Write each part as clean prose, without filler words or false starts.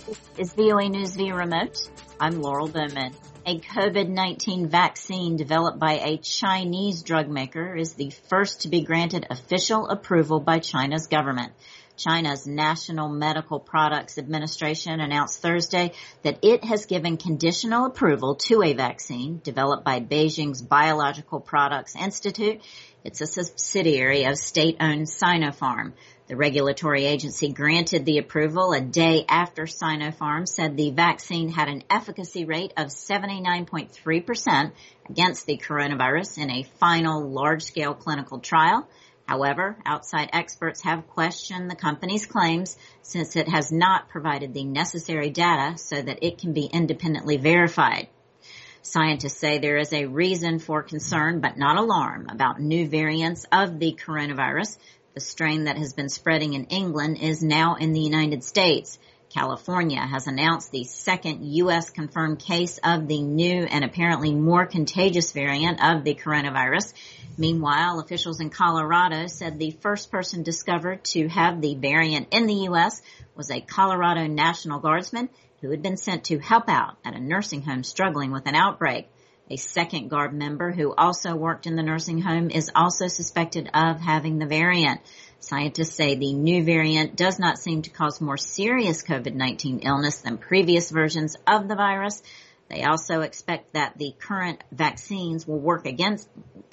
Is VOA News via remote? I'm Laurel Bowman. A COVID-19 vaccine developed by a Chinese drug maker is the first to be granted official approval by China's government. China's National Medical Products Administration announced Thursday that it has given conditional approval to a vaccine developed by Beijing's Biological Products Institute. It's a subsidiary of state-owned Sinopharm. The regulatory agency granted the approval a day after Sinopharm said the vaccine had an efficacy rate of 79.3% against the coronavirus in a final large-scale clinical trial. However, outside experts have questioned the company's claims since it has not provided the necessary data so that it can be independently verified. Scientists say there is a reason for concern but not alarm about new variants of the coronavirus. The strain that has been spreading in England is now in the United States. California has announced the second U.S. confirmed case of the new and apparently more contagious variant of the coronavirus. Meanwhile, officials in Colorado said the first person discovered to have the variant in the U.S. was a Colorado National Guardsman who had been sent to help out at a nursing home struggling with an outbreak. A second Guard member who also worked in the nursing home is also suspected of having the variant. Scientists say the new variant does not seem to cause more serious COVID-19 illness than previous versions of the virus. They also expect that the current vaccines will work against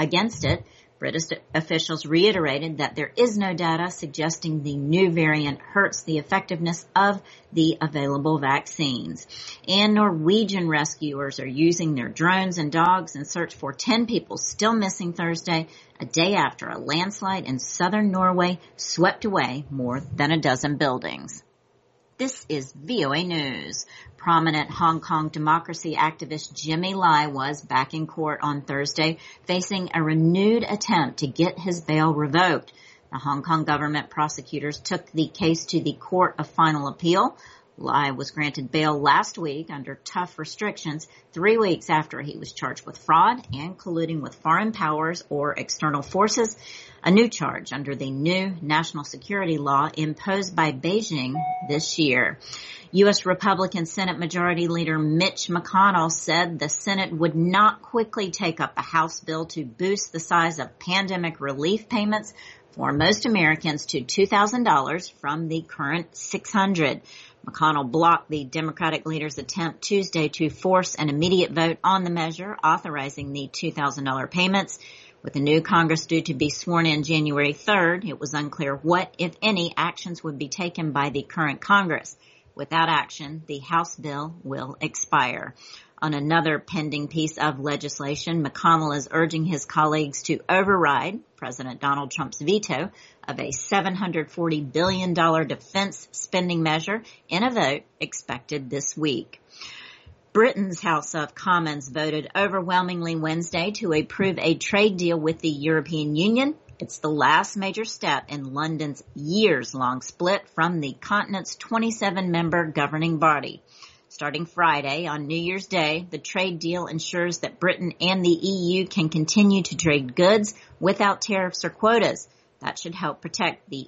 it. British officials reiterated that there is no data suggesting the new variant hurts the effectiveness of the available vaccines. And Norwegian rescuers are using their drones and dogs in search for 10 people still missing Thursday, a day after a landslide in southern Norway swept away more than a dozen buildings. This is VOA News. Prominent Hong Kong democracy activist Jimmy Lai was back in court on Thursday, facing a renewed attempt to get his bail revoked. The Hong Kong government prosecutors took the case to the Court of Final Appeal. Lai was granted bail last week under tough restrictions, 3 weeks after he was charged with fraud and colluding with foreign powers or external forces, a new charge under the new national security law imposed by Beijing this year. U.S. Republican Senate Majority Leader Mitch McConnell said the Senate would not quickly take up a House bill to boost the size of pandemic relief payments for most Americans to $2,000 from the current $600. McConnell blocked the Democratic leader's attempt Tuesday to force an immediate vote on the measure authorizing the $2,000 payments. With the new Congress due to be sworn in January 3rd, it was unclear what, if any, actions would be taken by the current Congress. Without action, the House bill will expire. On another pending piece of legislation, McConnell is urging his colleagues to override President Donald Trump's veto of a $740 billion defense spending measure in a vote expected this week. Britain's House of Commons voted overwhelmingly Wednesday to approve a trade deal with the European Union. It's the last major step in London's years-long split from the continent's 27-member governing body. Starting Friday, on New Year's Day, the trade deal ensures that Britain and the EU can continue to trade goods without tariffs or quotas. That should help protect the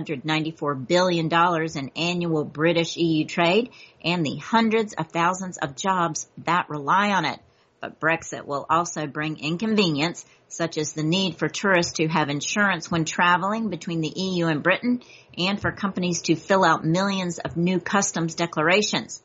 $894 billion in annual British-EU trade and the hundreds of thousands of jobs that rely on it. But Brexit will also bring inconvenience, such as the need for tourists to have insurance when traveling between the EU and Britain, and for companies to fill out millions of new customs declarations.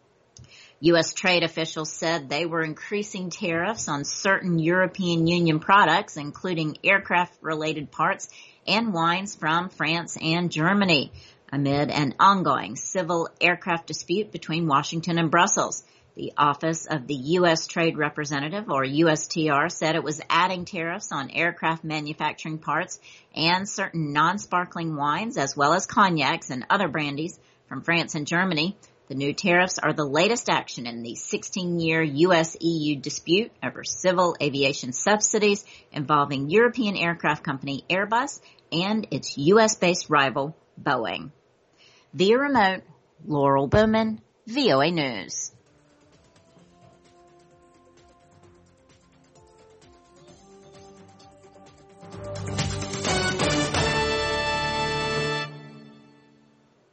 U.S. trade officials said they were increasing tariffs on certain European Union products, including aircraft-related parts and wines from France and Germany, amid an ongoing civil aircraft dispute between Washington and Brussels. The Office of the U.S. Trade Representative, or USTR, said it was adding tariffs on aircraft manufacturing parts and certain non-sparkling wines, as well as cognacs and other brandies from France and Germany. The new tariffs are the latest action in the 16-year U.S.-EU dispute over civil aviation subsidies involving European aircraft company Airbus and its U.S.-based rival, Boeing. Via remote, Laurel Bowman, VOA News.